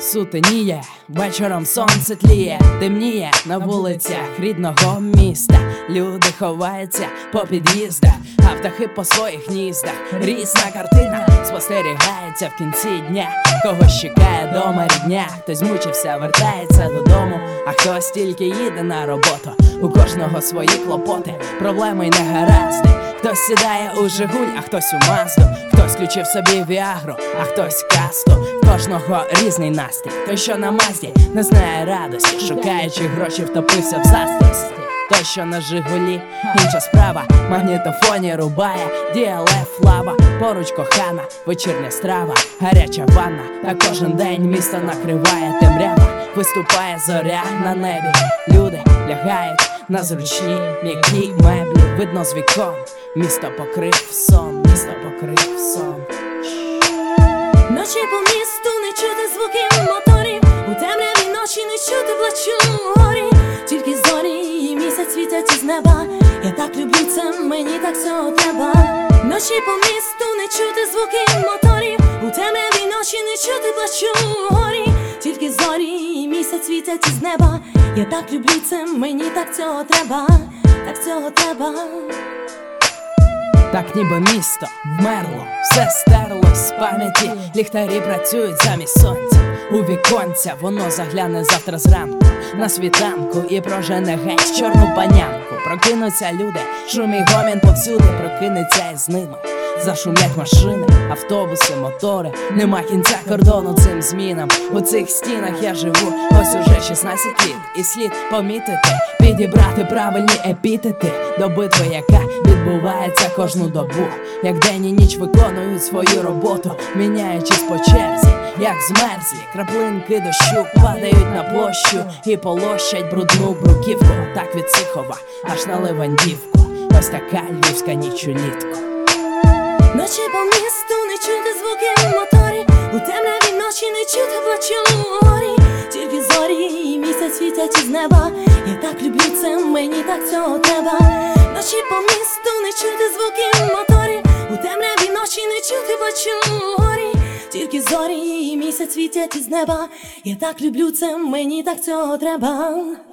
Сутеніє, вечором сонце тліє, темніє на вулицях рідного міста. Люди ховаються по під'їздах, а птахи по своїх гніздах. Різна картина спостерігається в кінці дня. Когось чекає дома рідня, хтось змучився, вертається додому, а хтось тільки їде на роботу. У кожного свої клопоти, проблеми й негаразди. Хтось сідає у Жигуль, а хтось у Мазду. Хтось включив собі Віагру, а хтось касту. В кожного різний настрій. Той, що на Мазді, не знає радості, шукаючи гроші, втопився в заздрості. Той, що на Жигулі, інша справа. В магнітофоні рубає діалеф лава. Поруч кохана, вечірня страва, гаряча ванна. Та кожен день місто накриває темрява. Виступає зоря на небі. Люди лягають на зручні, м'які меблі. Видно з вікон, місто покрив сон, місто покрив сон. Ночі по місту не чути звуки моторів, у темряві ночі не чути плачу горі. Тільки зорі і місяць світять із неба. Я так люблю це, мені так цього треба. Ночі по місту не чути звуки моторів, у темряві ночі не чути плачу горі. Тільки зорі і місяць світять із неба. Я так люблю це, мені так цього треба, так цього треба. Так ніби місто вмерло, все стерлось з пам'яті. Ліхтарі працюють замість сонця. У віконця воно загляне завтра зранку на світанку і прожене геть чорну панянку. Прокинуться люди, шум і гомін повсюди, прокинеться із ними. Зашумлять машини, автобуси, мотори. Нема кінця кордону цим змінам. У цих стінах я живу ось уже 16 літ. І слід помітити, підібрати правильні епітети до битви, яка відбувається кожну добу. Як день і ніч виконують свою роботу, міняючись по черзі, як змерзлі краплинки дощу падають на площу і полощать брудну бруківку. Так від Сихова аж на Левандівку. Ось така львівська ніч улітку. Ночі по місту не чути звуки моторів, у темряві ночі не чути плачу горі. Тільки зорі і місяць світять із неба. Я так люблю це, мені так цього треба. Ночі по місту не чути звуки моторів, у темряві ночі не чути плачу горі. Тільки зорі і місяць світять із неба. Я так люблю це, мені так цього треба.